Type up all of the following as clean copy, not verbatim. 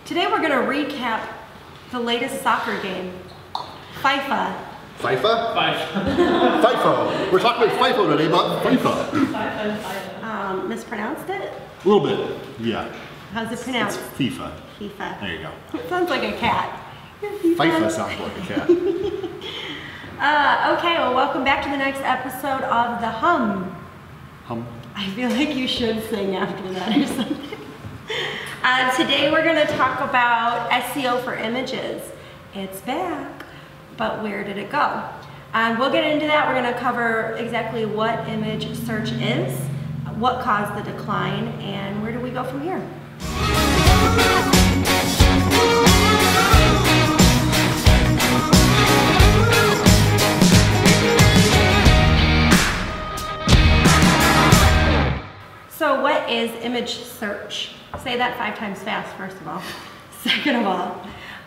Today we're going to recap the latest soccer game, FIFA. FIFA? FIFA. We're talking about FIFA today, but FIFA. Mispronounced it? A little bit, yeah. How's it pronounced? It's FIFA. FIFA. There you go. It sounds like a cat. FIFA sounds like a cat. Okay, well, welcome back to the next episode of The Hum. Hum. I feel like you should sing after that or something. Today we're going to talk about SEO for images. It's back, but where did it go? We'll get into that. We're going to cover exactly what image search is, what caused the decline, and where do we go from here. So what is image search? Say that 5 times fast, first of all. Second of all,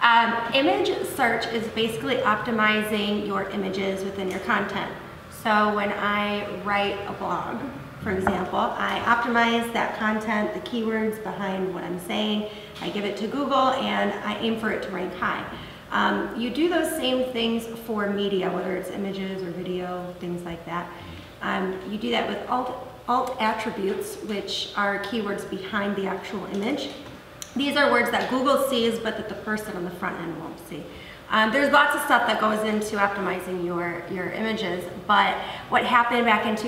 image search is basically optimizing your images within your content. So when I write a blog, for example, I optimize that content, the keywords behind what I'm saying, I give it to Google, and I aim for it to rank high. You do those same things for media, whether it's images or video, things like that. You do that with alt attributes, which are keywords behind the actual image. These are words that Google sees, but that the person on the front end won't see. There's lots of stuff that goes into optimizing your images, but what happened back in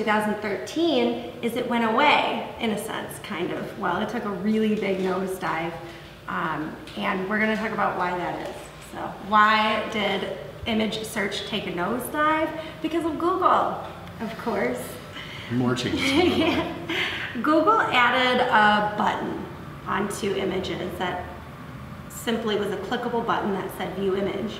2013 is it went away, in a sense, kind of. Well, it took a really big nosedive, and we're gonna talk about why that is. So, why did image search take a nosedive? Because of Google, of course. More changes. Yeah. Google added a button onto images that simply was a clickable button that said view image.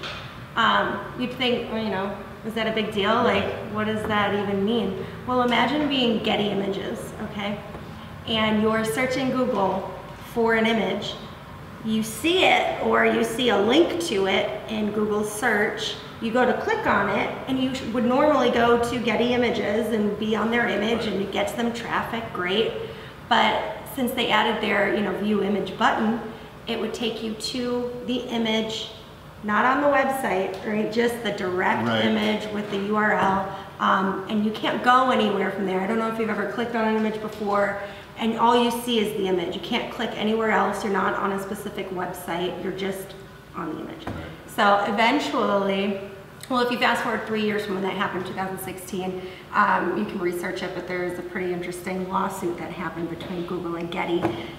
You'd think, well, you know, is that a big deal? Like, what does that even mean? Well, imagine being Getty Images, okay? And you're searching Google for an image. You see it, or you see a link to it in Google search. You go to click on it, and you would normally go to Getty Images and be on their image, and it gets them traffic, great. But since they added their, view image button, it would take you to the image, not on the website, right? Just the direct image with the URL, and you can't go anywhere from there. I don't know if you've ever clicked on an image before, and all you see is the image. You can't click anywhere else. You're not on a specific website. You're just on the image. So eventually, well, if you fast forward 3 years from when that happened, 2016, you can research it, but there's a pretty interesting lawsuit that happened between Google and Getty.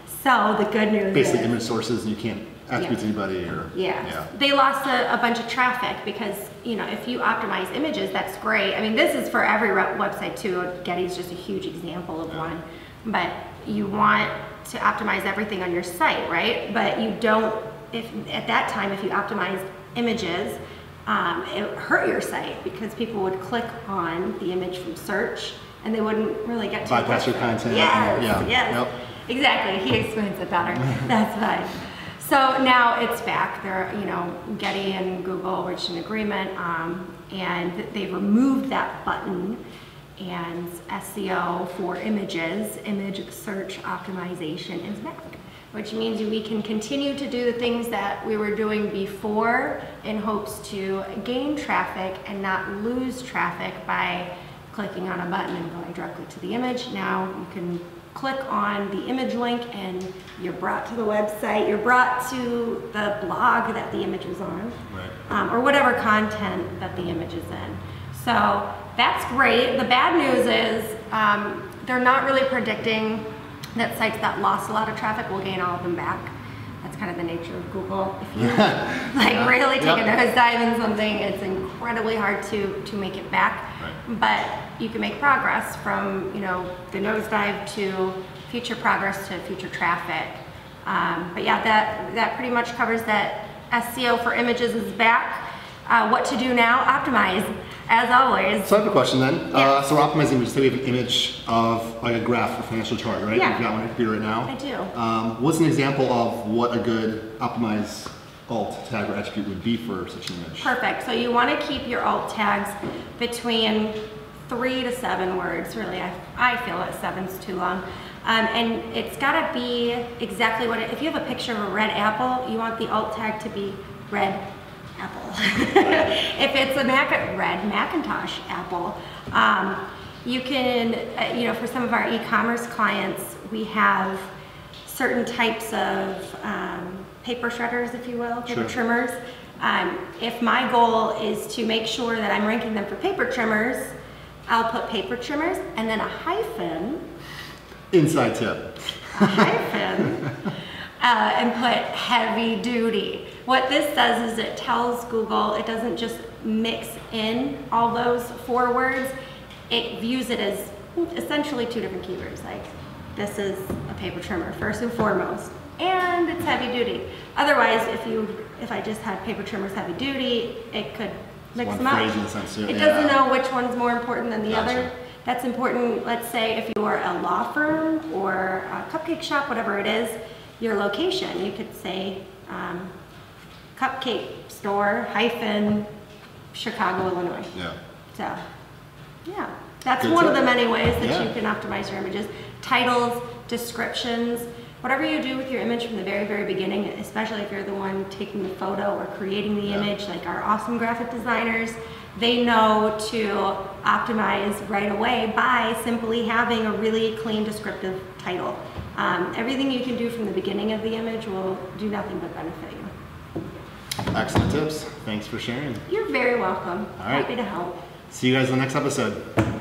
So the good news basically is, image sources, and you can't attribute to anybody, or they lost a bunch of traffic because if you optimize images, that's great. I mean, this is for every website too. Getty's just a huge example of one, but you want to optimize everything on your site, right? But you don't. If at that time, if you optimized images, it hurt your site because people would click on the image from search and they wouldn't really get to bypass your content. Yes. Yep. Exactly. He explains it better. That's fine. So now it's back. They're, Getty and Google reached an agreement, and they removed that button, and SEO for images, image search optimization is back. Which means we can continue to do the things that we were doing before in hopes to gain traffic and not lose traffic by clicking on a button and going directly to the image. Now you can click on the image link and you're brought to the website, you're brought to the blog that the image is on, or whatever content that the image is in. So that's great. The bad news is they're not really predicting that sites that lost a lot of traffic will gain all of them back. That's kind of the nature of Google. If you really take a nosedive in something, it's incredibly hard to make it back. But you can make progress from the nosedive to future progress to future traffic. But yeah, that pretty much covers that. SEO for images is back. What to do now? Optimize, as always. So I have a question then. So we're optimizing images. Say we have an image of like a graph or financial chart, right? Yeah. You've got one on your computer right now. I do. What's an example of what a good optimized alt tag or attribute would be for such an image? Perfect. So you want to keep your alt tags between 3 to 7 words. Really, I feel that 7's too long. And it's gotta be exactly what if you have a picture of a red apple, you want the alt tag to be red apple. If it's a red Macintosh apple, you can, for some of our e-commerce clients, we have certain types of paper shredders, if you will, paper trimmers. If my goal is to make sure that I'm ranking them for paper trimmers, I'll put paper trimmers and then a hyphen. Inside tip. A hyphen. And put heavy duty. What this does is it tells Google, it doesn't just mix in all those 4 words, it views it as essentially 2 different keywords, like this is a paper trimmer first and foremost, and it's heavy duty. Otherwise, if I just had paper trimmers heavy duty, it could mix them up. It doesn't know which one's more important than the other. That's important, let's say if you're a law firm or a cupcake shop, whatever it is, your location, you could say cupcake store hyphen Chicago, Illinois. Yeah. So, yeah, that's Good one of tip. the many ways that you can optimize your images. Titles, descriptions, whatever you do with your image from the very, very beginning, especially if you're the one taking the photo or creating the image, like our awesome graphic designers, they know to optimize right away by simply having a really clean descriptive title. Everything you can do from the beginning of the image will do nothing but benefit you. Excellent tips. Thanks for sharing. You're very welcome. All right. Happy to help. See you guys in the next episode.